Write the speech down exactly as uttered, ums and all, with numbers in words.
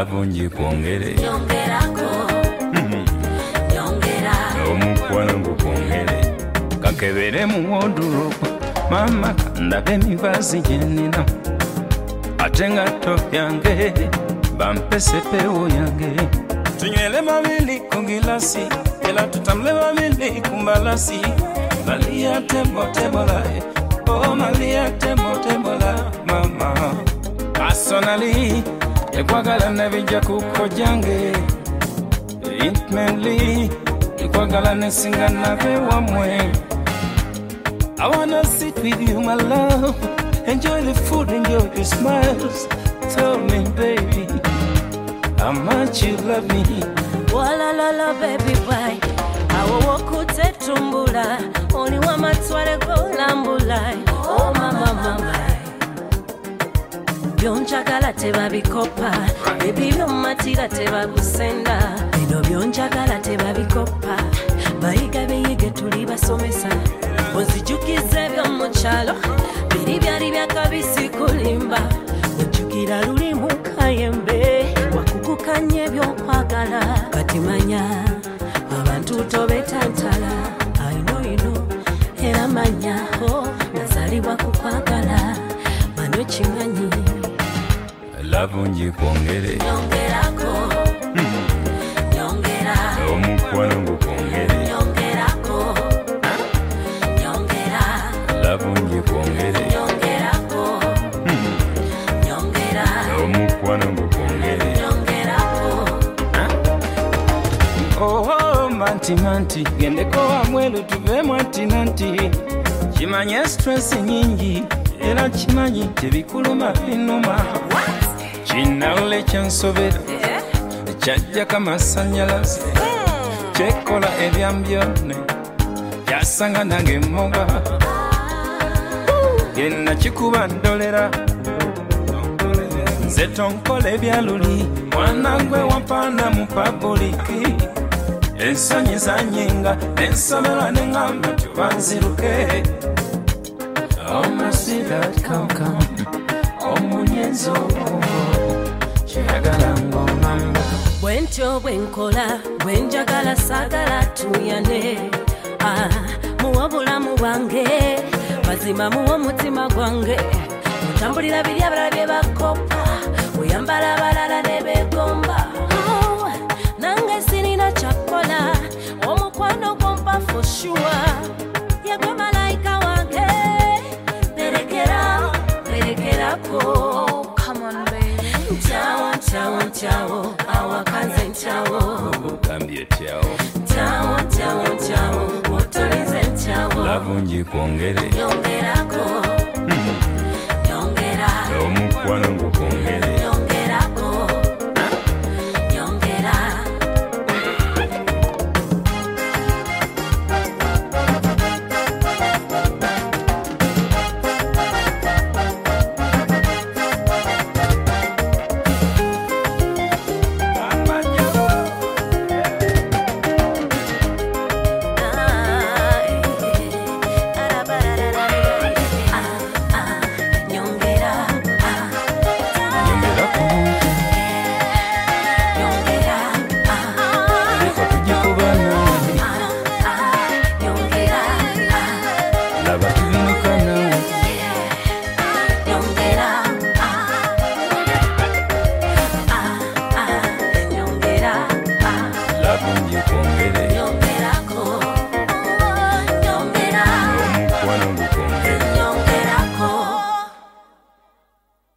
Love njikuongere Nyongerako Nyongera Omukwano ngukuongere Kakebere mu wardrobe Mama kandabe mivazi jenina Atenga top yange Bampese pewo yange Tunywele mabili kungilasi Ela tutamle mabili kumbalasi Malia tembo tembola Oh malia tembo tembola Mama Personally Ekwagala nebija kukojange Intimately Ekwagala nesinga nabe wamwe I wanna sit with you my love Enjoy the food, enjoy your smiles Tell me baby How much you love me Wala la la baby boy Awo wokute tumbula Oni wa matware golambula Oh mama mama Byonjagala teba bikopa Baby byomatira teba kusenda Bino byonjagala teba bikopa Bayiga beyige tuli basomesa Ozijukize byomukyalo Biri byali byakabisi kulimba Ojjukira luli mu kayembe Wakukukanye byokwagala Kati manya abantu tobetantala I know you know Era manya ho Nazalibwa kukwagala Mano chimanyi Love njikuongere Nyongerako Nyongera Omukwano ngukuongere Nyongerako Nyongera Love njikuongere Nyongerako Nyongera Omukwano ngukuongere Nyongerako Oh manti manti Gendeko wa mwelu tuve manti nanti Chimanye stress nyingi Era chimanyi tebikuluma binuma Chinale chansobera Chajja kama sanyalazi Chekola ebyambyone Jasanga nange moga Gena chikuba ndolera Zetonkole byaluli Wanangwe wampana mu publiki Ensonyi zanyinga Ensomera nengamba tubanziruke Almost see that come come Omunyenzo Chagala ngomamba Bwentyo bwenkola bwenjagala sagala tuyane ah muwa bulamu bwange mazima muwa mutima gwange mutambulira biri abalala bye bakopa uyambala abalala ne begomba oh, nange sirina kyakola omukwano gwompa for sure yagwe malayika wange perekera perekerako come on baby Ciao, ciao, ciao, awakanze ciao Kambye ciao Ciao, ciao, ciao, motorize ciao Love njikuongere Nyongerako